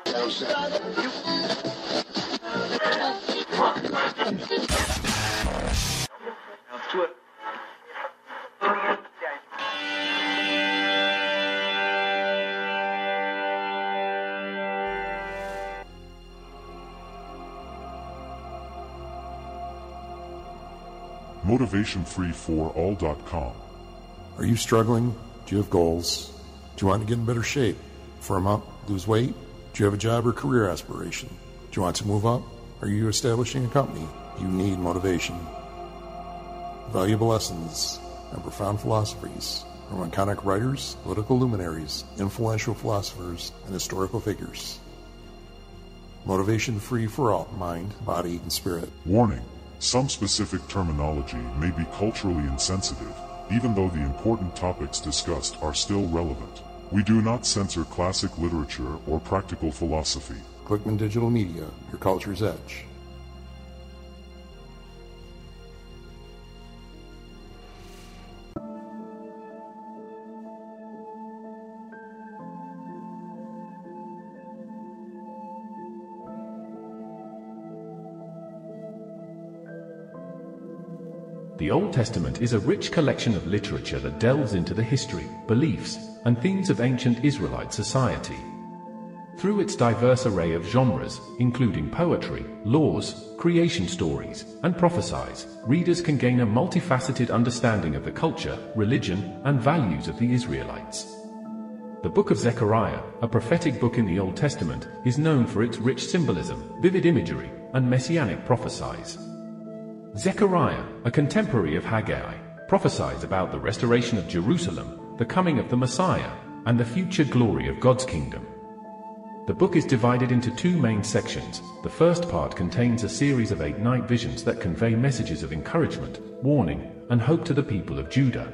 MotivationFreeForAll.com. Are you struggling? Do you have goals? Do you want to get in better shape? Firm up? Lose weight? Do you have a job or career aspiration? Do you want to move up? Are you establishing a company? You need motivation. Valuable lessons and profound philosophies from iconic writers, political luminaries, influential philosophers, and historical figures. Motivation free for all, mind, body, and spirit. Warning: some specific terminology may be culturally insensitive, even though the important topics discussed are still relevant. We do not censor classic literature or practical philosophy. Clickman Digital Media, your culture's edge. The Old Testament is a rich collection of literature that delves into the history, beliefs, and themes of ancient Israelite society. Through its diverse array of genres, including poetry, laws, creation stories, and prophecies, readers can gain a multifaceted understanding of the culture, religion, and values of the Israelites. The Book of Zechariah, a prophetic book in the Old Testament, is known for its rich symbolism, vivid imagery, and messianic prophecies. Zechariah, a contemporary of Haggai, prophesies about the restoration of Jerusalem, the coming of the Messiah, and the future glory of God's kingdom. The book is divided into two main sections. The first part contains a series of 8 night visions that convey messages of encouragement, warning, and hope to the people of Judah.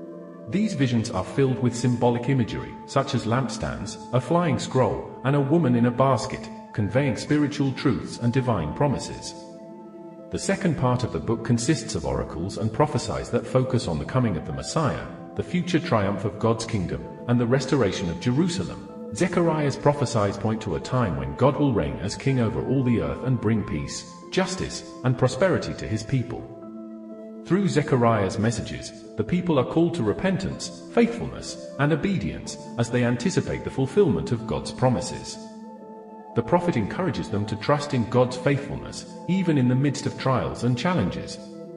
These visions are filled with symbolic imagery, such as lampstands, a flying scroll, and a woman in a basket, conveying spiritual truths and divine promises. The second part of the book consists of oracles and prophecies that focus on the coming of the Messiah, the future triumph of God's kingdom, and the restoration of Jerusalem. Zechariah's prophecies point to a time when God will reign as king over all the earth and bring peace, justice, and prosperity to his people. Through Zechariah's messages, the people are called to repentance, faithfulness, and obedience as they anticipate the fulfillment of God's promises. The prophet encourages them to trust in God's faithfulness, even in the midst of trials and challenges.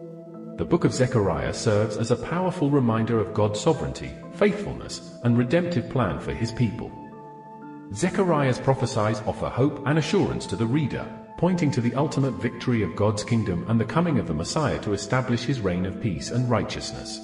The book of Zechariah serves as a powerful reminder of God's sovereignty, faithfulness, and redemptive plan for his people. Zechariah's prophecies offer hope and assurance to the reader, pointing to the ultimate victory of God's kingdom and the coming of the Messiah to establish his reign of peace and righteousness.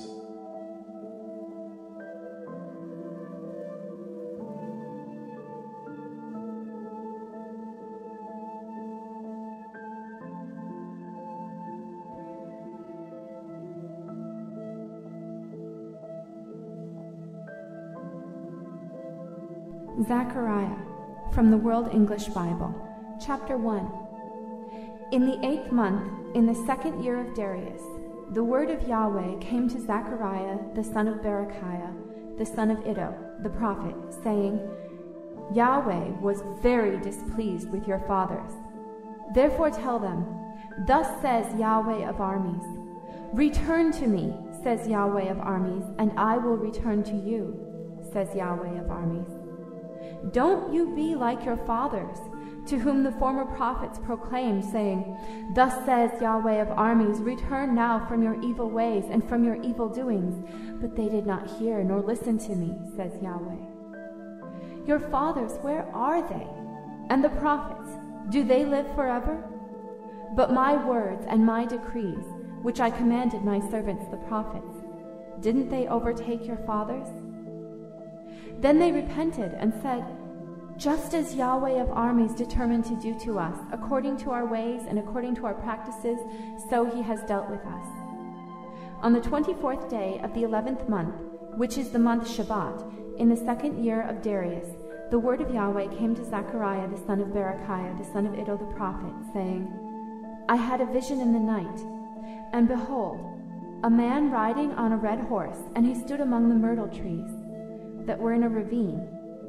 Zechariah, from the World English Bible, Chapter 1. In the 8th month, in the 2nd year of Darius, the word of Yahweh came to Zechariah the son of Berechiah, the son of Iddo, the prophet, saying, Yahweh was very displeased with your fathers. Therefore tell them, Thus says Yahweh of armies, Return to me, says Yahweh of armies, and I will return to you, says Yahweh of armies. Don't you be like your fathers, to whom the former prophets proclaimed, saying, Thus says Yahweh of armies, Return now from your evil ways and from your evil doings. But they did not hear nor listen to me, says Yahweh. Your fathers, where are they? And the prophets, do they live forever? But my words and my decrees, which I commanded my servants the prophets, didn't they overtake your fathers? Then they repented and said, Just as Yahweh of armies determined to do to us, according to our ways and according to our practices, so he has dealt with us. On the 24th day of the 11th month, which is the month Shabbat, in the 2nd year of Darius, the word of Yahweh came to Zechariah the son of Berechiah, the son of Iddo the prophet, saying, I had a vision in the night, and behold, a man riding on a red horse, and he stood among the myrtle trees that were in a ravine.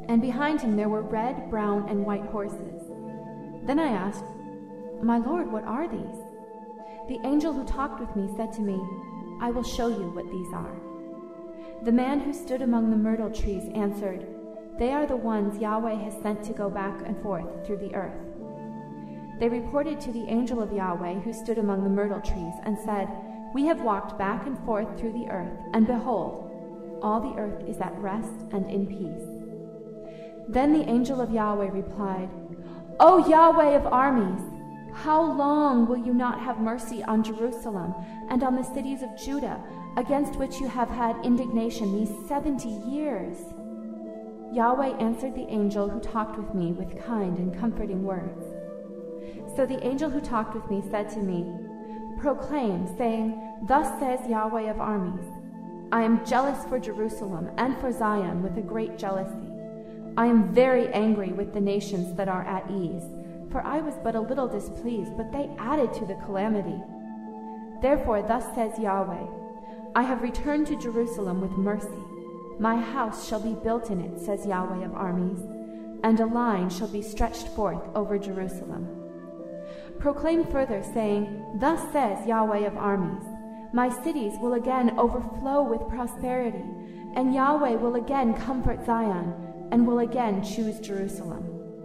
and behind him there were red, brown, and white horses. Then I asked, "My Lord, what are these?" The angel who talked with me said to me, "I will show you what these are." The man who stood among the myrtle trees answered, "They are the ones Yahweh has sent to go back and forth through the earth." They reported to the angel of Yahweh who stood among the myrtle trees and said, "We have walked back and forth through the earth, and behold, all the earth is at rest and in peace." Then the angel of Yahweh replied, "O Yahweh of armies, how long will you not have mercy on Jerusalem and on the cities of Judah, against which you have had indignation these 70 years? Yahweh answered the angel who talked with me with kind and comforting words. So the angel who talked with me said to me, "Proclaim, saying, 'Thus says Yahweh of armies, I am jealous for Jerusalem and for Zion with a great jealousy. I am very angry with the nations that are at ease, for I was but a little displeased, but they added to the calamity. Therefore thus says Yahweh, I have returned to Jerusalem with mercy. My house shall be built in it, says Yahweh of armies, and a line shall be stretched forth over Jerusalem. Proclaim further, saying, Thus says Yahweh of armies, my cities will again overflow with prosperity, and Yahweh will again comfort Zion, and will again choose Jerusalem.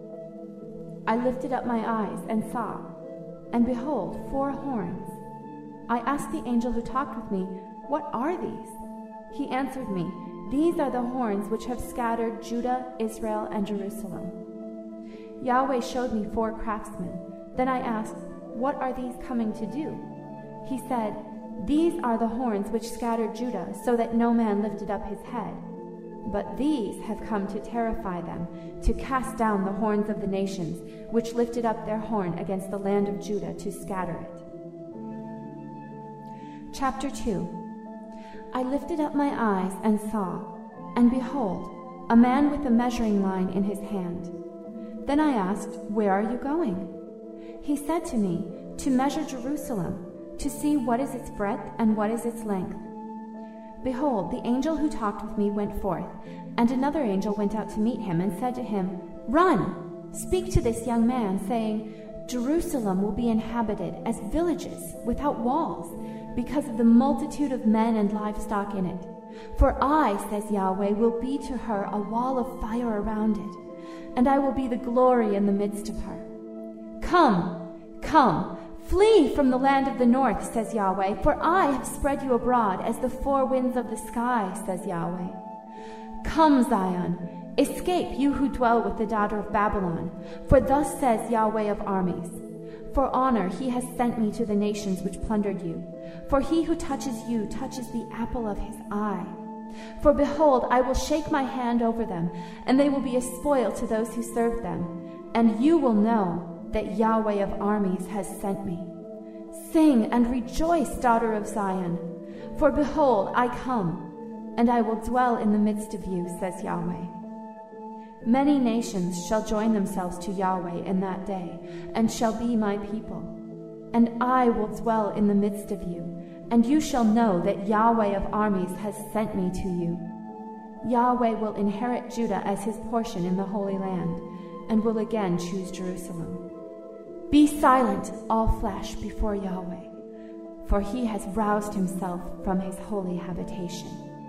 I lifted up my eyes and saw, and behold, 4 horns. I asked the angel who talked with me, What are these? He answered me, These are the horns which have scattered Judah, Israel, and Jerusalem. Yahweh showed me 4 craftsmen. Then I asked, What are these coming to do? He said, These are the horns which scattered Judah, so that no man lifted up his head. But these have come to terrify them, to cast down the horns of the nations, which lifted up their horn against the land of Judah to scatter it. Chapter 2. I lifted up my eyes and saw, and behold, a man with a measuring line in his hand. Then I asked, Where are you going? He said to me, To measure Jerusalem, to see what is its breadth and what is its length. Behold, the angel who talked with me went forth, and another angel went out to meet him and said to him, Run, speak to this young man, saying, Jerusalem will be inhabited as villages without walls, because of the multitude of men and livestock in it. For I, says Yahweh, will be to her a wall of fire around it, and I will be the glory in the midst of her. Come, come, flee from the land of the north, says Yahweh, for I have spread you abroad as the 4 winds of the sky, says Yahweh. Come, Zion, escape, you who dwell with the daughter of Babylon, for thus says Yahweh of armies, For honor he has sent me to the nations which plundered you, for he who touches you touches the apple of his eye. For behold, I will shake my hand over them, and they will be a spoil to those who serve them, and you will know that Yahweh of armies has sent me. Sing and rejoice, daughter of Zion, for behold, I come, and I will dwell in the midst of you, says Yahweh. Many nations shall join themselves to Yahweh in that day, and shall be my people. And I will dwell in the midst of you, and you shall know that Yahweh of armies has sent me to you. Yahweh will inherit Judah as his portion in the Holy Land, and will again choose Jerusalem. Be silent, all flesh, before Yahweh, for he has roused himself from his holy habitation.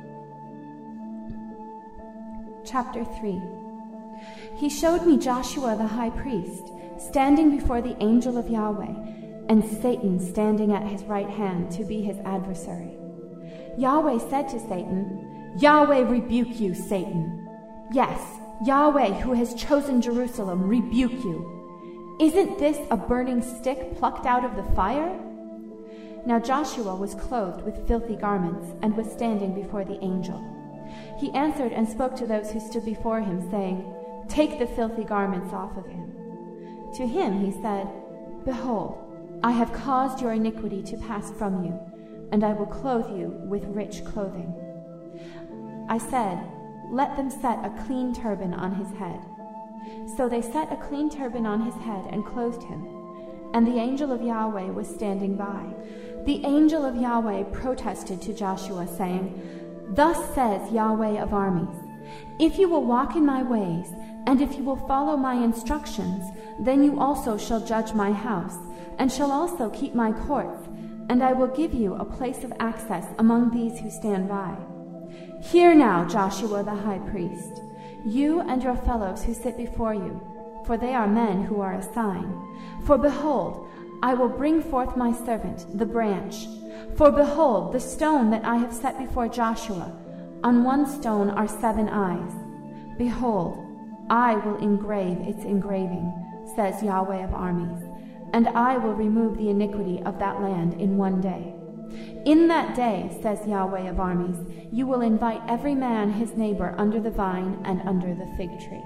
Chapter 3. He showed me Joshua the high priest, standing before the angel of Yahweh, and Satan standing at his right hand to be his adversary. Yahweh said to Satan, Yahweh rebuke you, Satan. Yes, Yahweh, who has chosen Jerusalem, rebuke you. Isn't this a burning stick plucked out of the fire? Now Joshua was clothed with filthy garments, and was standing before the angel. He answered and spoke to those who stood before him, saying, Take the filthy garments off of him. To him he said, Behold, I have caused your iniquity to pass from you, and I will clothe you with rich clothing. I said, Let them set a clean turban on his head. So they set a clean turban on his head and clothed him, and the angel of Yahweh was standing by. The angel of Yahweh protested to Joshua, saying, Thus says Yahweh of armies, If you will walk in my ways, and if you will follow my instructions, then you also shall judge my house, and shall also keep my courts, and I will give you a place of access among these who stand by. Hear now, Joshua the high priest, you and your fellows who sit before you, for they are men who are a sign. For behold, I will bring forth my servant, the branch. For behold, the stone that I have set before Joshua, on one stone are 7 eyes. Behold, I will engrave its engraving, says Yahweh of armies, and I will remove the iniquity of that land in one day. In that day, says Yahweh of armies, you will invite every man his neighbor under the vine and under the fig tree.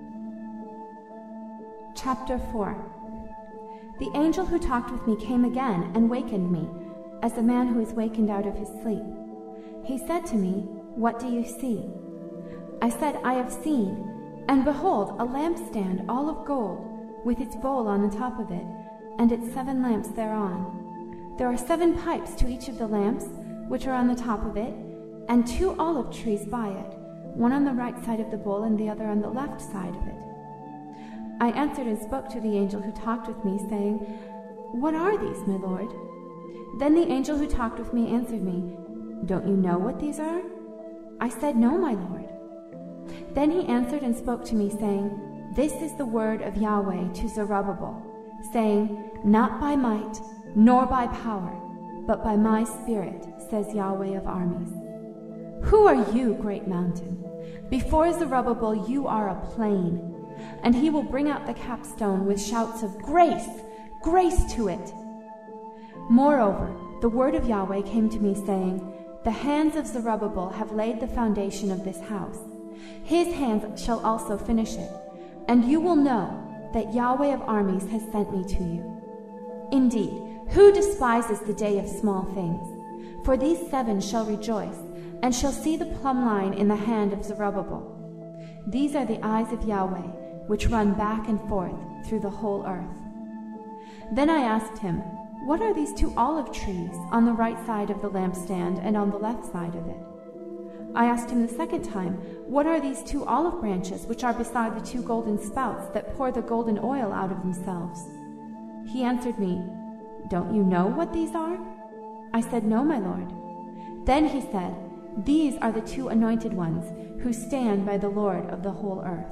Chapter 4. The angel who talked with me came again and wakened me, as a man who is wakened out of his sleep. He said to me, What do you see? I said, I have seen, and behold, a lampstand all of gold, with its bowl on the top of it, and its 7 lamps thereon. There are 7 pipes to each of the lamps, which are on the top of it, and 2 olive trees by it, one on the right side of the bowl and the other on the left side of it. I answered and spoke to the angel who talked with me, saying, What are these, my lord? Then the angel who talked with me answered me, Don't you know what these are? I said, No, my lord. Then he answered and spoke to me, saying, This is the word of Yahweh to Zerubbabel, saying, Not by might, nor by power, but by my spirit, says Yahweh of armies. Who are you, great mountain? Before Zerubbabel you are a plain, and he will bring out the capstone with shouts of grace, grace to it. Moreover, the word of Yahweh came to me, saying, The hands of Zerubbabel have laid the foundation of this house. His hands shall also finish it, and you will know that Yahweh of armies has sent me to you. Indeed, who despises the day of small things? For these 7 shall rejoice, and shall see the plumb line in the hand of Zerubbabel. These are the eyes of Yahweh, which run back and forth through the whole earth. Then I asked him, What are these 2 olive trees on the right side of the lampstand and on the left side of it? I asked him the second time, What are these 2 olive branches which are beside the 2 golden spouts that pour the golden oil out of themselves? He answered me, Don't you know what these are? I said, No, my lord. Then he said, These are the 2 anointed ones who stand by the Lord of the whole earth.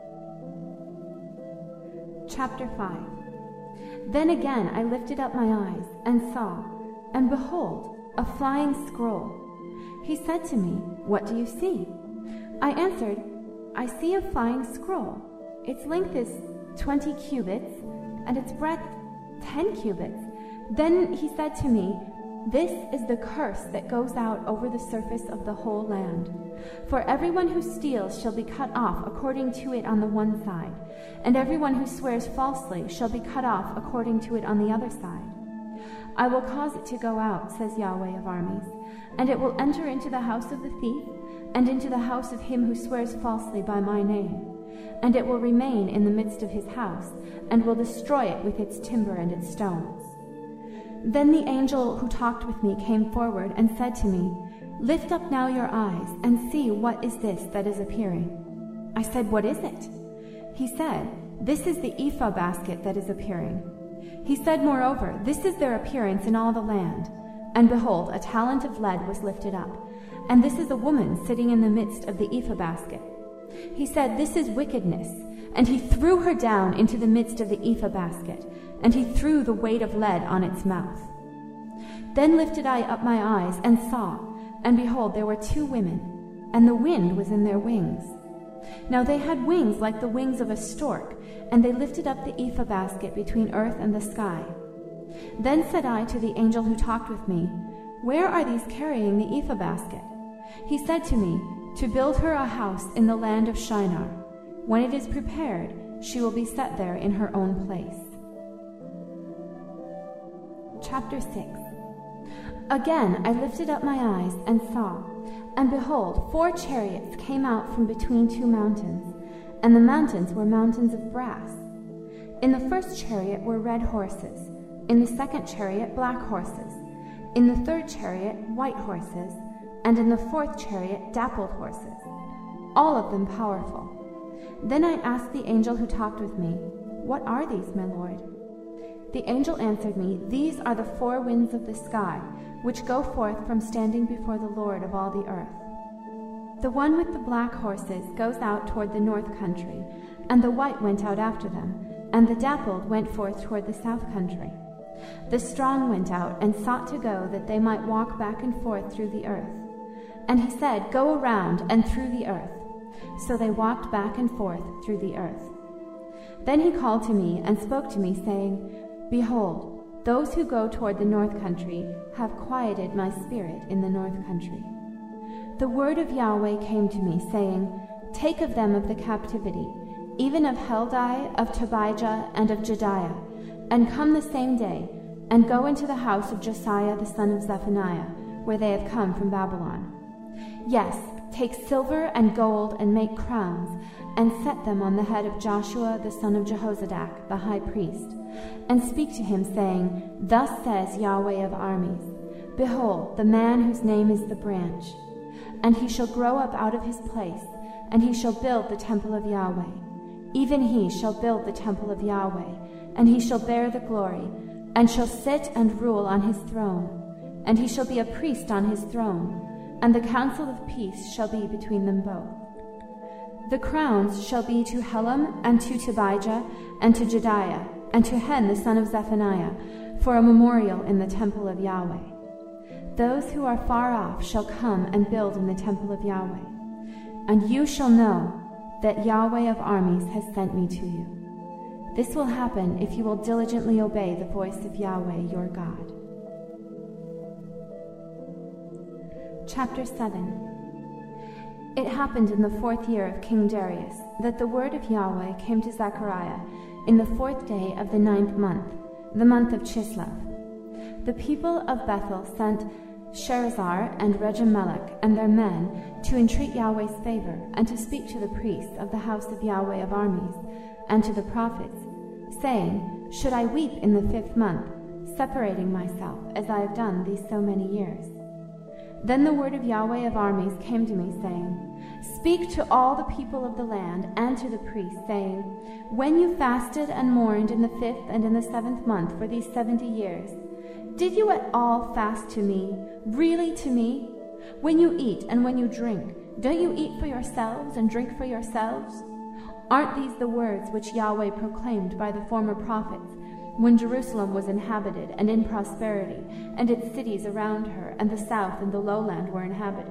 Chapter 5. Then again I lifted up my eyes and saw, and behold, a flying scroll. He said to me, What do you see? I answered, I see a flying scroll. Its length is 20 cubits, and its breadth 10 cubits. Then he said to me, This is the curse that goes out over the surface of the whole land. For everyone who steals shall be cut off according to it on the one side, and everyone who swears falsely shall be cut off according to it on the other side. I will cause it to go out, says Yahweh of armies, and it will enter into the house of the thief, and into the house of him who swears falsely by my name. And it will remain in the midst of his house, and will destroy it with its timber and its stones. Then the angel who talked with me came forward and said to me, Lift up now your eyes, and see what is this that is appearing. I said, What is it? He said, This is the ephah basket that is appearing. He said, Moreover, this is their appearance in all the land. And behold, a talent of lead was lifted up, and this is a woman sitting in the midst of the ephah basket. He said, This is wickedness. And he threw her down into the midst of the ephah basket, and he threw the weight of lead on its mouth. Then lifted I up my eyes and saw, and behold, there were 2 women, and the wind was in their wings. Now they had wings like the wings of a stork, and they lifted up the ephah basket between earth and the sky. Then said I to the angel who talked with me, Where are these carrying the ephah basket? He said to me, To build her a house in the land of Shinar. When it is prepared, she will be set there in her own place. Chapter 6. Again I lifted up my eyes and saw, and behold, 4 chariots came out from between 2 mountains, and the mountains were mountains of brass. In the first chariot were red horses, in the second chariot black horses, in the third chariot white horses, and in the fourth chariot dappled horses. all of them powerful. Then I asked the angel who talked with me, "What are these, my Lord?" The angel answered me, "These are the four winds of the sky, which go forth from standing before the Lord of all the earth. The one with the black horses goes out toward the north country, and the white went out after them, and the dappled went forth toward the south country. The strong went out and sought to go, that they might walk back and forth through the earth. And he said, Go around and through the earth. So they walked back and forth through the earth. Then he called to me and spoke to me, saying, Behold, those who go toward the north country have quieted my spirit in the north country. The word of Yahweh came to me, saying, Take of them of the captivity, even of Heldai, of Tobijah, and of Jediah, and come the same day, and go into the house of Josiah the son of Zephaniah, where they have come from Babylon. Yes, take silver and gold, and make crowns, and set them on the head of Joshua the son of Jehozadak, the high priest, and speak to him, saying, Thus says Yahweh of armies, Behold, the man whose name is the branch. And he shall grow up out of his place, and he shall build the temple of Yahweh. Even he shall build the temple of Yahweh, and he shall bear the glory, and shall sit and rule on his throne. And he shall be a priest on his throne, and the counsel of peace shall be between them both. The crowns shall be to Helam, and to Tobijah, and to Jediah, and to Hen the son of Zephaniah, for a memorial in the temple of Yahweh. Those who are far off shall come and build in the temple of Yahweh. And you shall know that Yahweh of armies has sent me to you. This will happen if you will diligently obey the voice of Yahweh your God. Chapter 7. It happened in the 4th year of King Darius that the word of Yahweh came to Zechariah in the 4th day of the 9th month, the month of Chislev. The people of Bethel sent Sherezzar and Regem-Melech and their men to entreat Yahweh's favor, and to speak to the priests of the house of Yahweh of armies, and to the prophets, saying, Should I weep in the 5th month, separating myself, as I have done these so many years? Then the word of Yahweh of armies came to me, saying, Speak to all the people of the land, and to the priests, saying, When you fasted and mourned in the 5th and in the 7th month for these 70 years, did you at all fast to me, really to me? When you eat and when you drink, don't you eat for yourselves and drink for yourselves? Aren't these the words which Yahweh proclaimed by the former prophets, when Jerusalem was inhabited and in prosperity, and its cities around her, and the south and the lowland were inhabited?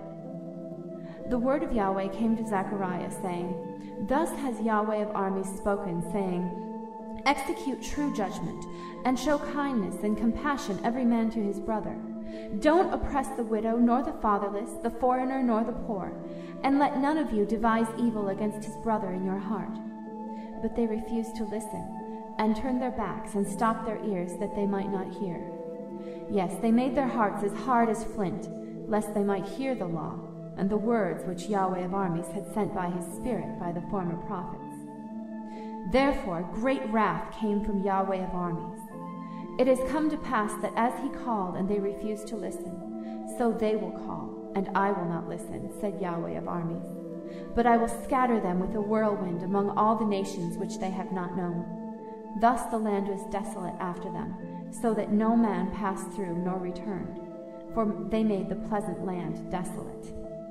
The word of Yahweh came to Zechariah, saying, Thus has Yahweh of armies spoken, saying, Execute true judgment, and show kindness and compassion every man to his brother. Don't oppress the widow, nor the fatherless, the foreigner, nor the poor, and let none of you devise evil against his brother in your heart. But they refused to listen, and turned their backs, and stopped their ears, that they might not hear. Yes, they made their hearts as hard as flint, lest they might hear the law, and the words which Yahweh of armies had sent by his Spirit by the former prophets. Therefore great wrath came from Yahweh of armies. It has come to pass that as he called and they refused to listen, so they will call, and I will not listen, said Yahweh of armies. But I will scatter them with a whirlwind among all the nations which they have not known. Thus the land was desolate after them, so that no man passed through nor returned, for they made the pleasant land desolate.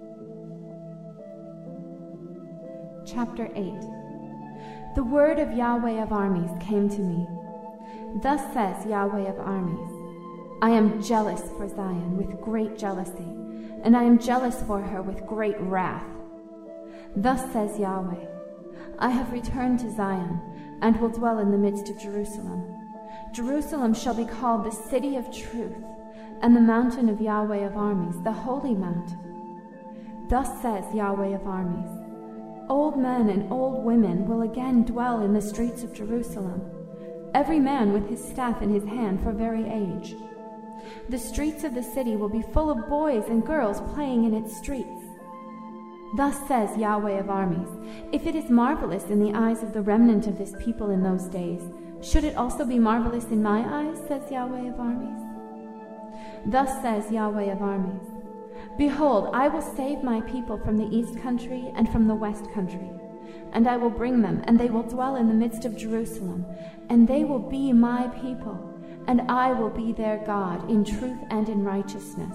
Chapter 8. The word of Yahweh of armies came to me. Thus says Yahweh of armies, I am jealous for Zion with great jealousy, and I am jealous for her with great wrath. Thus says Yahweh, I have returned to Zion, and will dwell in the midst of Jerusalem. Jerusalem shall be called the city of truth, and the mountain of Yahweh of armies, the holy mountain. Thus says Yahweh of armies, Old men and old women will again dwell in the streets of Jerusalem, every man with his staff in his hand for very age. The streets of the city will be full of boys and girls playing in its streets. Thus says Yahweh of armies, if it is marvelous in the eyes of the remnant of this people in those days, should it also be marvelous in my eyes, says Yahweh of armies? Thus says Yahweh of armies, Behold, I will save my people from the east country and from the west country, and I will bring them, and they will dwell in the midst of Jerusalem, and they will be my people, and I will be their God in truth and in righteousness.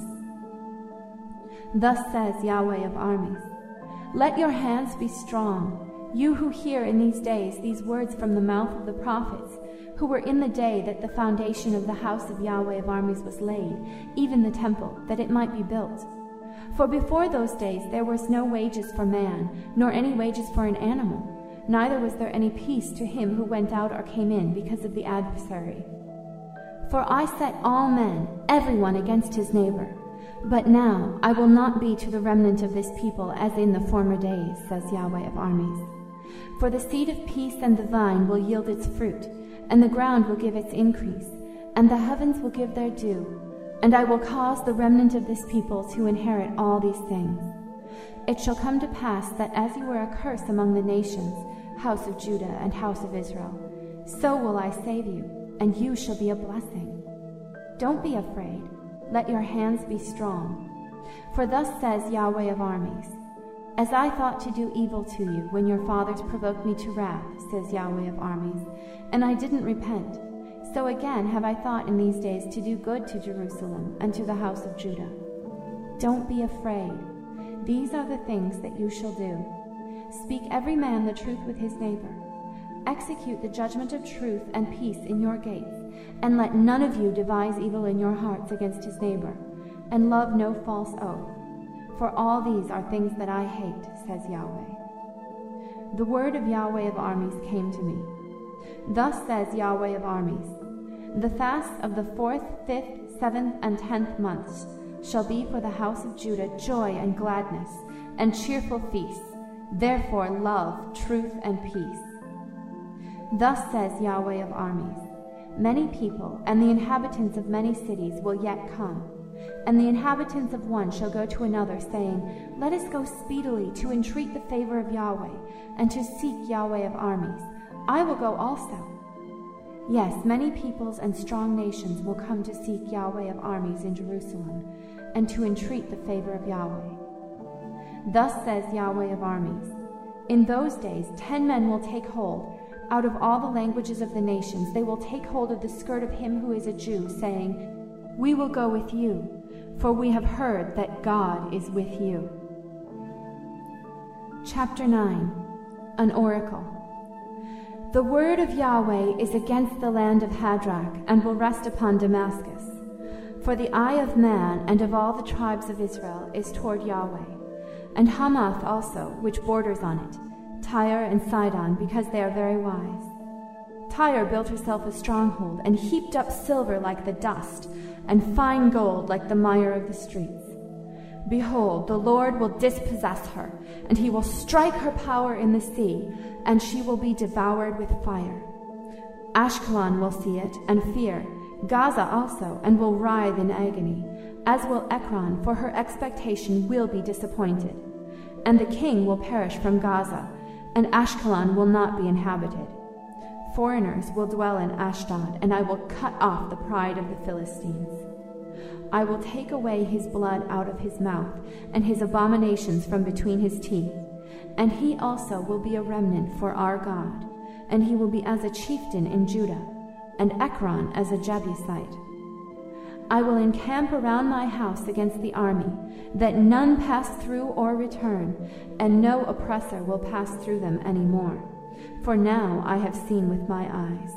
Thus says Yahweh of armies, let your hands be strong, you who hear in these days these words from the mouth of the prophets, who were in the day that the foundation of the house of Yahweh of armies was laid, even the temple, that it might be built. For before those days there was no wages for man, nor any wages for an animal, neither was there any peace to him who went out or came in because of the adversary. For I set all men, everyone against his neighbor. But now I will not be to the remnant of this people as in the former days, says Yahweh of armies. For the seed of peace and the vine will yield its fruit, and the ground will give its increase, and the heavens will give their due, and I will cause the remnant of this people to inherit all these things. It shall come to pass that as you were a curse among the nations, house of Judah and house of Israel, so will I save you, and you shall be a blessing. Don't be afraid. Let your hands be strong. For thus says Yahweh of armies, as I thought to do evil to you when your fathers provoked me to wrath, says Yahweh of armies, and I didn't repent, so again have I thought in these days to do good to Jerusalem and to the house of Judah. Don't be afraid. These are the things that you shall do. Speak every man the truth with his neighbor. Execute the judgment of truth and peace in your gates, and let none of you devise evil in your hearts against his neighbor, and love no false oath. For all these are things that I hate, says Yahweh. The word of Yahweh of armies came to me. Thus says Yahweh of armies, the fasts of the 4th, 5th, 7th, and 10th months shall be for the house of Judah joy and gladness, and cheerful feasts, therefore love, truth, and peace. Thus says Yahweh of armies, many people and the inhabitants of many cities will yet come, and the inhabitants of one shall go to another, saying, let us go speedily to entreat the favor of Yahweh, and to seek Yahweh of armies. I will go also. Yes, many peoples and strong nations will come to seek Yahweh of armies in Jerusalem, and to entreat the favor of Yahweh. Thus says Yahweh of armies, in those days 10 men will take hold, out of all the languages of the nations, they will take hold of the skirt of him who is a Jew, saying, we will go with you, for we have heard that God is with you. Chapter 9. An Oracle. The word of Yahweh is against the land of Hadrach, and will rest upon Damascus. For the eye of man and of all the tribes of Israel is toward Yahweh, and Hamath also, which borders on it, Tyre and Sidon, because they are very wise. Tyre built herself a stronghold, and heaped up silver like the dust, and fine gold like the mire of the streets. Behold, the Lord will dispossess her, and he will strike her power in the sea, and she will be devoured with fire. Ashkelon will see it, and fear, Gaza also, and will writhe in agony, as will Ekron, for her expectation will be disappointed. And the king will perish from Gaza, and Ashkelon will not be inhabited. Foreigners will dwell in Ashdod, and I will cut off the pride of the Philistines. I will take away his blood out of his mouth, and his abominations from between his teeth. And he also will be a remnant for our God, and he will be as a chieftain in Judah, and Ekron as a Jebusite. I will encamp around my house against the army, that none pass through or return, and no oppressor will pass through them any more. For now I have seen with my eyes.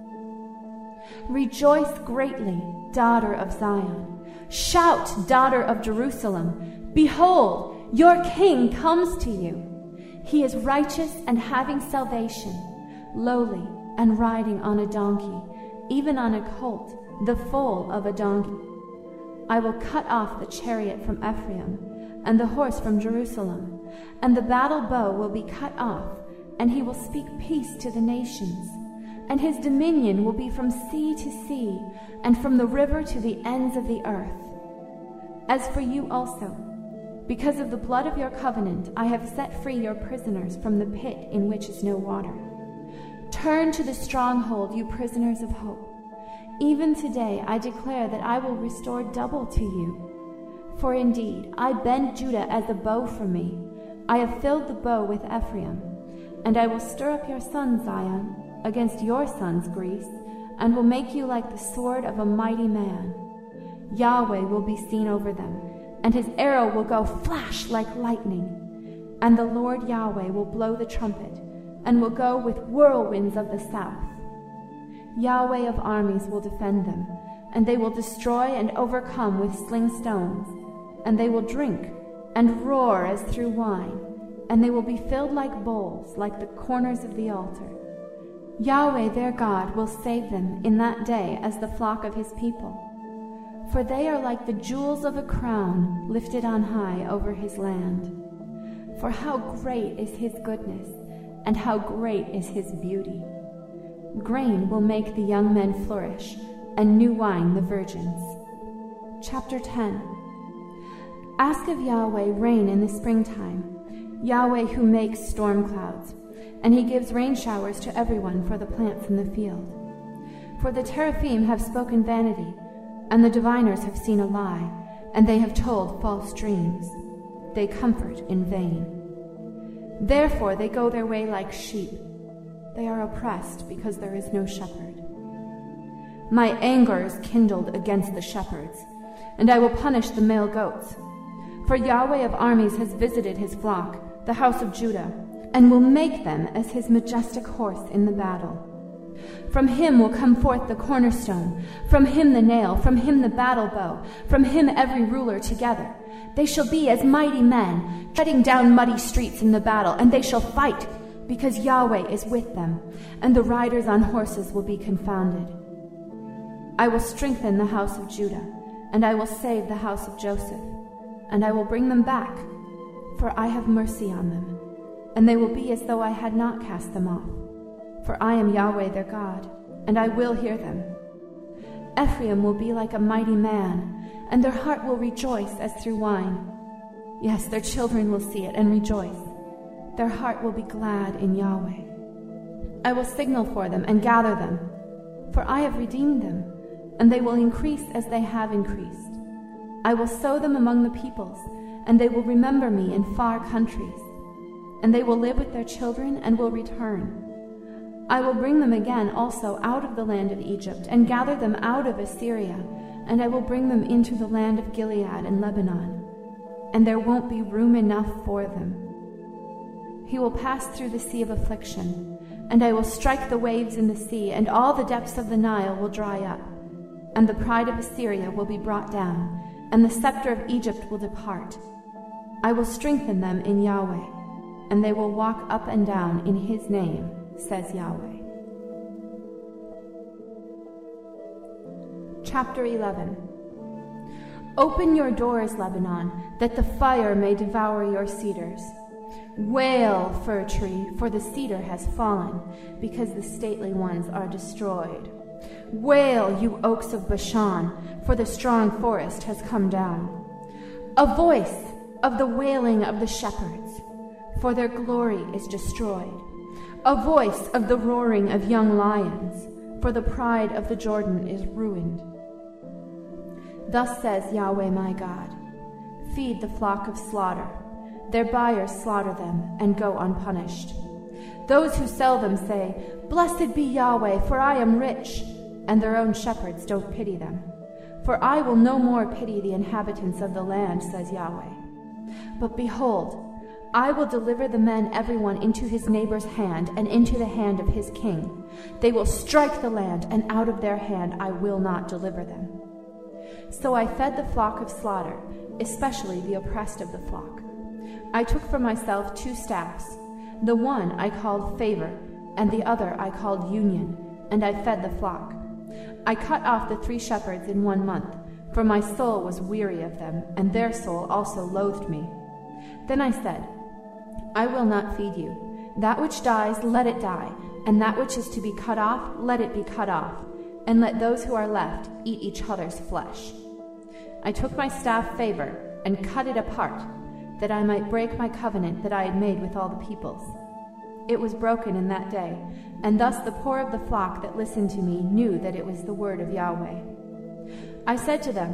Rejoice greatly, daughter of Zion. Shout, daughter of Jerusalem. Behold, your king comes to you. He is righteous and having salvation, lowly and riding on a donkey, even on a colt, the foal of a donkey. I will cut off the chariot from Ephraim, and the horse from Jerusalem, and the battle bow will be cut off, and he will speak peace to the nations. And his dominion will be from sea to sea, and from the river to the ends of the earth. As for you also, because of the blood of your covenant, I have set free your prisoners from the pit in which is no water. Turn to the stronghold, you prisoners of hope. Even today I declare that I will restore double to you. For indeed, I bend Judah as a bow for me. I have filled the bow with Ephraim. And I will stir up your son, Zion, against your sons, Greece, and will make you like the sword of a mighty man. Yahweh will be seen over them, and his arrow will go flash like lightning. And the Lord Yahweh will blow the trumpet, and will go with whirlwinds of the south. Yahweh of armies will defend them, and they will destroy and overcome with sling stones. And they will drink and roar as through wine, and they will be filled like bowls, like the corners of the altar. Yahweh their God will save them in that day as the flock of his people. For they are like the jewels of a crown lifted on high over his land. For how great is his goodness, and how great is his beauty. Grain will make the young men flourish, and new wine the virgins. Chapter 10. Ask of Yahweh rain in the springtime, Yahweh who makes storm clouds, and he gives rain showers to everyone for the plants in the field. For the teraphim have spoken vanity, and the diviners have seen a lie, and they have told false dreams. They comfort in vain. Therefore they go their way like sheep. They are oppressed because there is no shepherd. My anger is kindled against the shepherds, and I will punish the male goats. For Yahweh of armies has visited his flock, the house of Judah, and will make them as his majestic horse in the battle. From him will come forth the cornerstone, from him the nail, from him the battle bow, from him every ruler together. They shall be as mighty men, treading down muddy streets in the battle, and they shall fight, because Yahweh is with them, and the riders on horses will be confounded. I will strengthen the house of Judah, and I will save the house of Joseph, and I will bring them back, for I have mercy on them, and they will be as though I had not cast them off. For I am Yahweh their God, and I will hear them. Ephraim will be like a mighty man, and their heart will rejoice as through wine. Yes, their children will see it and rejoice. Their heart will be glad in Yahweh. I will signal for them and gather them, for I have redeemed them, and they will increase as they have increased. I will sow them among the peoples, and they will remember me in far countries. And they will live with their children and will return. I will bring them again also out of the land of Egypt, and gather them out of Assyria, and I will bring them into the land of Gilead and Lebanon, and there won't be room enough for them. He will pass through the sea of affliction, and I will strike the waves in the sea, and all the depths of the Nile will dry up, and the pride of Assyria will be brought down, and the scepter of Egypt will depart. I will strengthen them in Yahweh, and they will walk up and down in his name, says Yahweh. Chapter 11. Open your doors, Lebanon, that the fire may devour your cedars. Wail, fir tree, for the cedar has fallen, because the stately ones are destroyed. Wail, you oaks of Bashan, for the strong forest has come down. A voice of the wailing of the shepherds, for their glory is destroyed. A voice of the roaring of young lions, for the pride of the Jordan is ruined. Thus says Yahweh my God, feed the flock of slaughter. Their buyers slaughter them and go unpunished. Those who sell them say, Blessed be Yahweh, for I am rich, and their own shepherds don't pity them. For I will no more pity the inhabitants of the land, says Yahweh. But behold, I will deliver the men everyone into his neighbor's hand and into the hand of his king. They will strike the land, and out of their hand I will not deliver them. So I fed the flock of slaughter, especially the oppressed of the flock. I took for myself 2 staffs. The one I called favor, and the other I called union, and I fed the flock. I cut off the 3 shepherds in 1 month, for my soul was weary of them, and their soul also loathed me. Then I said, I will not feed you. That which dies, let it die, and that which is to be cut off, let it be cut off, and let those who are left eat each other's flesh. I took my staff favor and cut it apart, that I might break my covenant that I had made with all the peoples. It was broken in that day, and thus the poor of the flock that listened to me knew that it was the word of Yahweh. I said to them,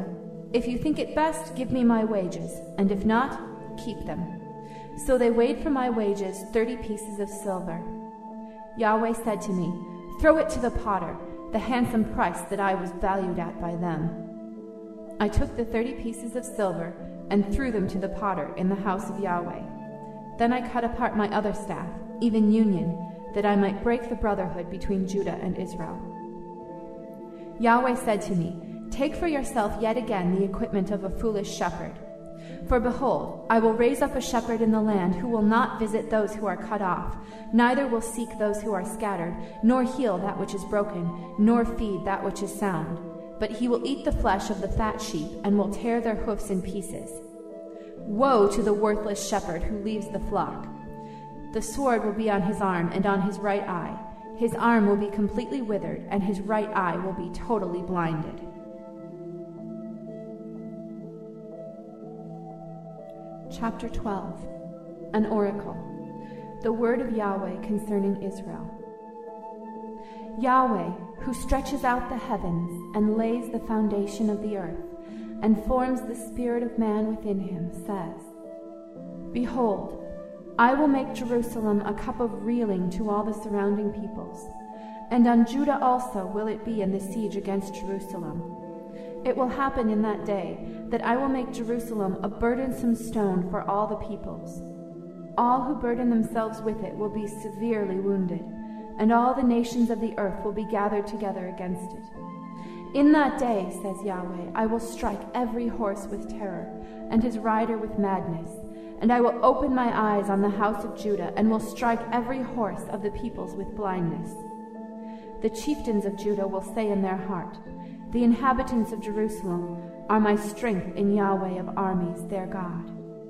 If you think it best, give me my wages, and if not, keep them. So they weighed for my wages 30 pieces of silver. Yahweh said to me, Throw it to the potter, the handsome price that I was valued at by them. I took the 30 pieces of silver and threw them to the potter in the house of Yahweh. Then I cut apart my other staff, even union, that I might break the brotherhood between Judah and Israel. Yahweh said to me, Take for yourself yet again the equipment of a foolish shepherd. For behold, I will raise up a shepherd in the land who will not visit those who are cut off, neither will seek those who are scattered, nor heal that which is broken, nor feed that which is sound. But he will eat the flesh of the fat sheep, and will tear their hoofs in pieces. Woe to the worthless shepherd who leaves the flock! The sword will be on his arm and on his right eye. His arm will be completely withered, and his right eye will be totally blinded. Chapter 12. An Oracle. The word of Yahweh concerning Israel. Yahweh, who stretches out the heavens and lays the foundation of the earth, and forms the spirit of man within him, says, Behold, I will make Jerusalem a cup of reeling to all the surrounding peoples, and on Judah also will it be in the siege against Jerusalem. It will happen in that day that I will make Jerusalem a burdensome stone for all the peoples. All who burden themselves with it will be severely wounded, and all the nations of the earth will be gathered together against it. In that day, says Yahweh, I will strike every horse with terror, and his rider with madness, and I will open my eyes on the house of Judah, and will strike every horse of the peoples with blindness. The chieftains of Judah will say in their heart, The inhabitants of Jerusalem are my strength in Yahweh of armies, their God.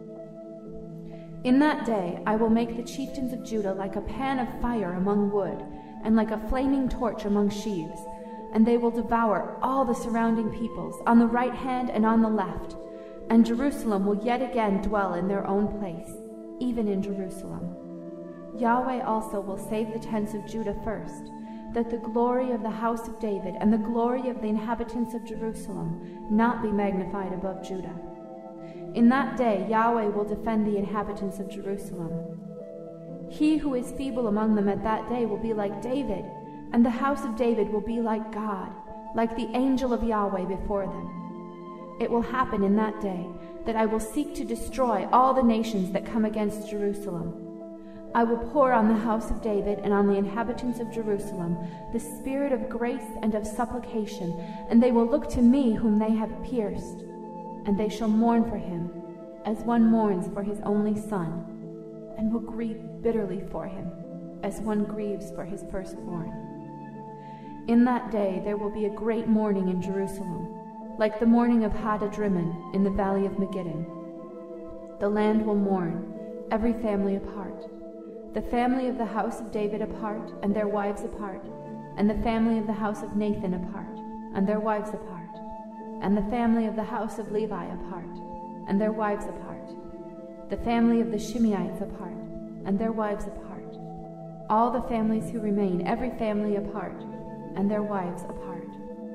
In that day I will make the chieftains of Judah like a pan of fire among wood, and like a flaming torch among sheaves, and they will devour all the surrounding peoples, on the right hand and on the left, and Jerusalem will yet again dwell in their own place, even in Jerusalem. Yahweh also will save the tents of Judah first, that the glory of the house of David and the glory of the inhabitants of Jerusalem not be magnified above Judah. In that day Yahweh will defend the inhabitants of Jerusalem. He who is feeble among them at that day will be like David, and the house of David will be like God, like the angel of Yahweh before them. It will happen in that day that I will seek to destroy all the nations that come against Jerusalem. I will pour on the house of David and on the inhabitants of Jerusalem the spirit of grace and of supplication, and they will look to me whom they have pierced, and they shall mourn for him, as one mourns for his only son, and will grieve bitterly for him, as one grieves for his firstborn. In that day there will be a great mourning in Jerusalem, like the mourning of Hadad-rimmon in the valley of Megiddon. The land will mourn, every family apart, the family of the house of David apart, and their wives apart, and the family of the house of Nathan apart, and their wives apart, and the family of the house of Levi apart, and their wives apart, the family of the Shimeites apart, and their wives apart, all the families who remain, every family apart, and their wives apart.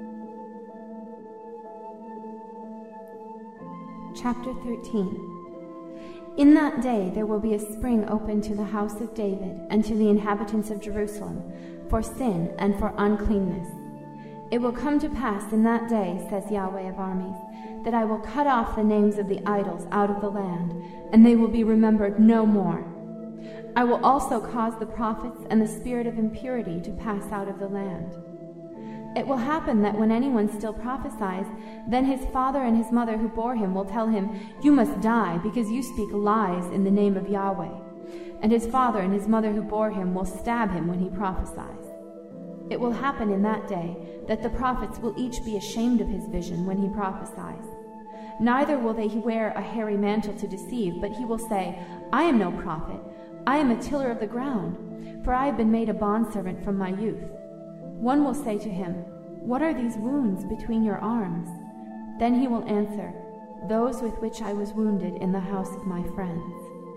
Chapter 13. In that day there will be a spring opened to the house of David and to the inhabitants of Jerusalem, for sin and for uncleanness. It will come to pass in that day, says Yahweh of armies, that I will cut off the names of the idols out of the land, and they will be remembered no more. I will also cause the prophets and the spirit of impurity to pass out of the land. It will happen that when anyone still prophesies, then his father and his mother who bore him will tell him, You must die, because you speak lies in the name of Yahweh. And his father and his mother who bore him will stab him when he prophesies. It will happen in that day that the prophets will each be ashamed of his vision when he prophesies. Neither will they wear a hairy mantle to deceive, but he will say, I am no prophet, I am a tiller of the ground, for I have been made a bondservant from my youth. One will say to him, What are these wounds between your arms? Then he will answer, Those with which I was wounded in the house of my friends.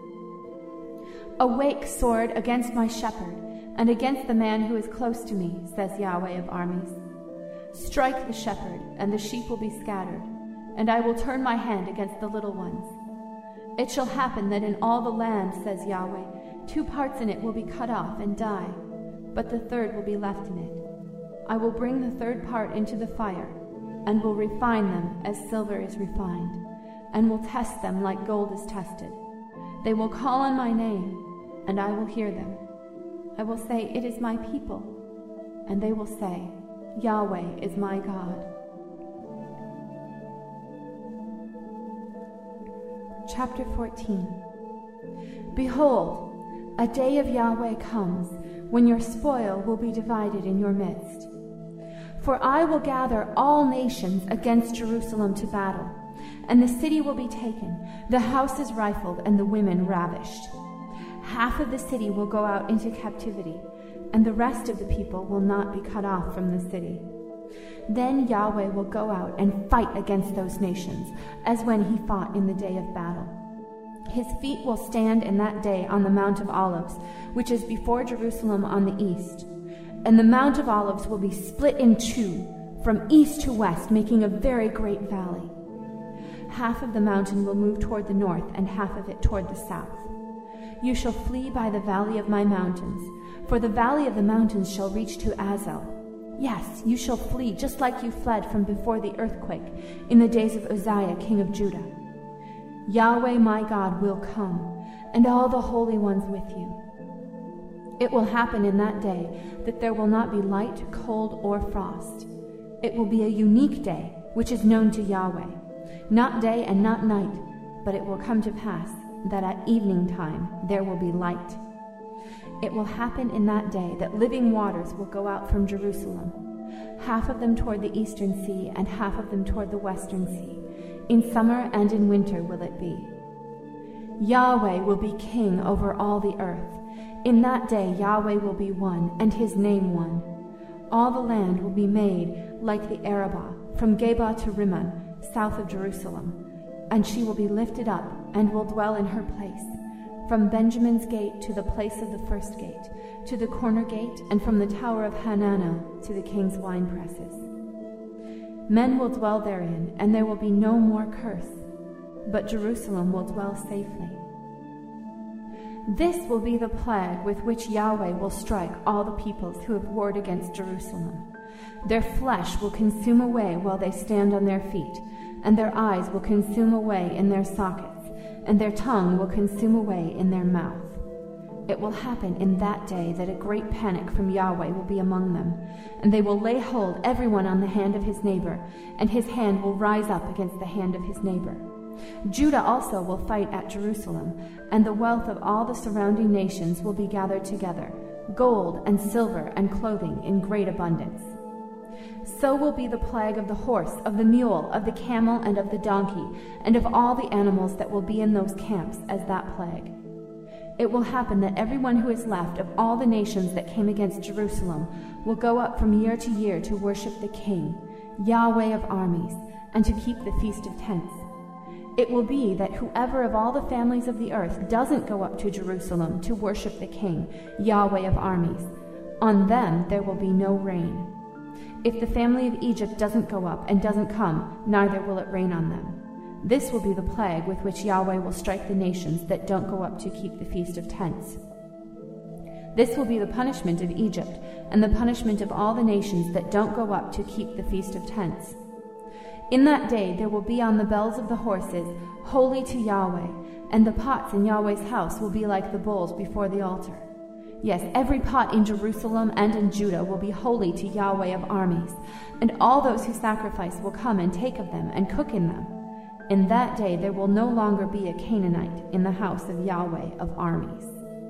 Awake, sword, against my shepherd, and against the man who is close to me, says Yahweh of armies. Strike the shepherd, and the sheep will be scattered, and I will turn my hand against the little ones. It shall happen that in all the land, says Yahweh, 2 parts in it will be cut off and die, but the third will be left in it. I will bring the third part into the fire, and will refine them as silver is refined, and will test them like gold is tested. They will call on my name, and I will hear them. I will say, it is my people, and they will say, Yahweh is my God. Chapter 14. Behold, a day of Yahweh comes, when your spoil will be divided in your midst. For I will gather all nations against Jerusalem to battle, and the city will be taken, the houses rifled, and the women ravished. Half of the city will go out into captivity, and the rest of the people will not be cut off from the city. Then Yahweh will go out and fight against those nations, as when he fought in the day of battle. His feet will stand in that day on the Mount of Olives, which is before Jerusalem on the east. And the Mount of Olives will be split in 2, from east to west, making a very great valley. Half of the mountain will move toward the north, and half of it toward the south. You shall flee by the valley of my mountains, for the valley of the mountains shall reach to Azel. Yes, you shall flee, just like you fled from before the earthquake in the days of Uzziah, king of Judah. Yahweh my God will come, and all the holy ones with you. It will happen in that day that there will not be light, cold, or frost. It will be a unique day, which is known to Yahweh, not day and not night, but it will come to pass that at evening time there will be light. It will happen in that day that living waters will go out from Jerusalem, half of them toward the eastern sea and half of them toward the western sea. In summer and in winter will it be. Yahweh will be king over all the earth. In that day Yahweh will be one, and his name one. All the land will be made like the Arabah, from Geba to Rimmon, south of Jerusalem. And she will be lifted up, and will dwell in her place, from Benjamin's gate to the place of the first gate, to the corner gate, and from the tower of Hananel to the king's winepresses. Men will dwell therein, and there will be no more curse, but Jerusalem will dwell safely. This will be the plague with which Yahweh will strike all the peoples who have warred against Jerusalem. Their flesh will consume away while they stand on their feet, and their eyes will consume away in their sockets, and their tongue will consume away in their mouth. It will happen in that day that a great panic from Yahweh will be among them, and they will lay hold everyone on the hand of his neighbor, and his hand will rise up against the hand of his neighbor. Judah also will fight at Jerusalem, and the wealth of all the surrounding nations will be gathered together, gold and silver and clothing in great abundance. So will be the plague of the horse, of the mule, of the camel, and of the donkey, and of all the animals that will be in those camps as that plague. It will happen that everyone who is left of all the nations that came against Jerusalem will go up from year to year to worship the King, Yahweh of armies, and to keep the Feast of Tents. It will be that whoever of all the families of the earth doesn't go up to Jerusalem to worship the King, Yahweh of armies, on them there will be no rain. If the family of Egypt doesn't go up and doesn't come, neither will it rain on them. This will be the plague with which Yahweh will strike the nations that don't go up to keep the Feast of Tents. This will be the punishment of Egypt, and the punishment of all the nations that don't go up to keep the Feast of Tents. In that day there will be on the bells of the horses, holy to Yahweh, and the pots in Yahweh's house will be like the bowls before the altar. Yes, every pot in Jerusalem and in Judah will be holy to Yahweh of armies, and all those who sacrifice will come and take of them and cook in them. In that day there will no longer be a Canaanite in the house of Yahweh of armies.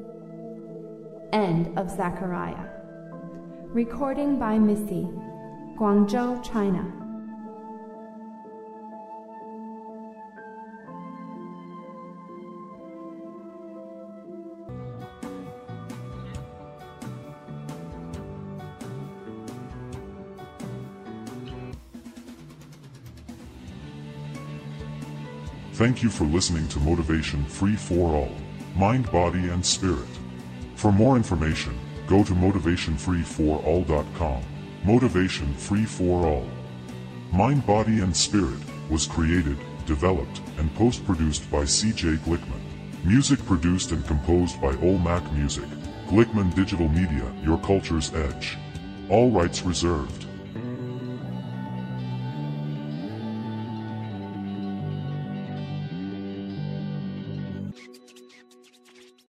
End of Zechariah. Recording by Missy, Guangzhou, China. Thank you for listening to Motivation Free for All, Mind, Body, and Spirit. For more information, go to motivationfreeforall.com. Motivation Free for All, Mind, Body, and Spirit, was created, developed, and post-produced by C.J. Glickman. Music produced and composed by Olmac Music. Glickman Digital Media, your culture's edge. All rights reserved.